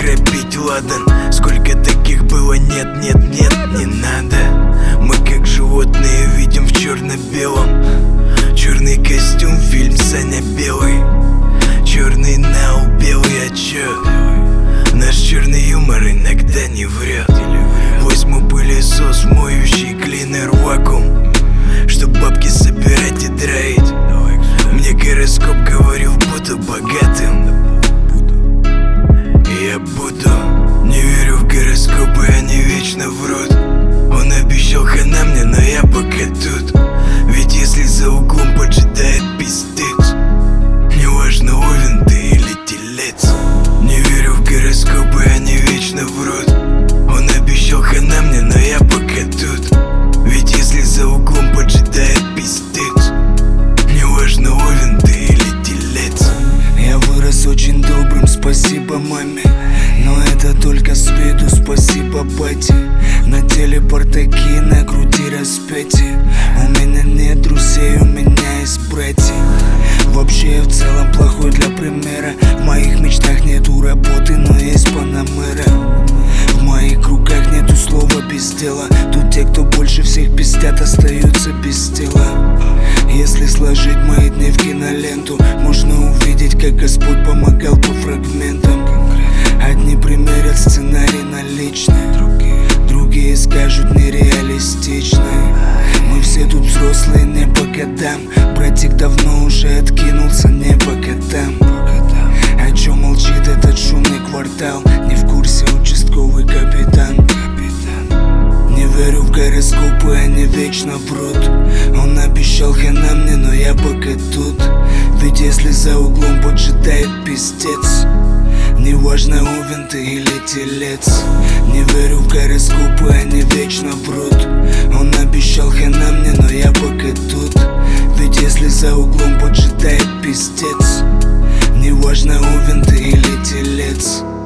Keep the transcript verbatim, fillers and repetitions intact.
грабить ладан. Сколько таких было, нет, нет, нет, не надо. Мы как животные видим в черно-белом. Черный костюм, фильм Саня Белый. Черный нау, белый отчет. Наш черный юмор иногда не врет. Возьму пылесос, моющий клинер вакуум, чтоб бабки собирать и драить. Мне гороскоп говорил, буду богатым, и я буду. Не верю в гороскопы, они вечно врут. Он обещал хана мне, но я пока тут. Ведь если за углом поджидает пиздец, неважно, овен ты или телец. Не верю в гороскопы, они вечно врут. Он обещал хана мне, но я пока тут. Ведь если за углом поджидает пиздец, неважно, овен ты или телец. Я вырос очень добрым, спасибо маме, но это только с виду, спасибо бате. На теле портаки, на груди распятие. У меня нет друзей, у меня есть братья. Вообще я в целом плохой для примера. В моих мечтах нету работы, но есть панамера. В моих руках нету слова без дела. Тут те, кто больше всех пиздят, остаются без тела. Если сложить мои дни в киноленту, можно увидеть, как Господь помогал по фрагментам. Одни примерят сценарий на личный, другие скажут нереалистичный. Мы все тут взрослые не по годам. Братик давно уже откинулся не по котам. О чем молчит этот шумный квартал? Не в курсе участковый капитан. Не верю в гороскопы, они вечно врут. Он обещал хана мне, но я пока тут. Ведь если за углом поджидает пиздец, неважно, овен ты или телец. Не верю в гороскопы, они вечно врут. Он обещал хана мне, но я пока тут. Ведь если за углом поджидает пиздец, неважно, овен ты или телец.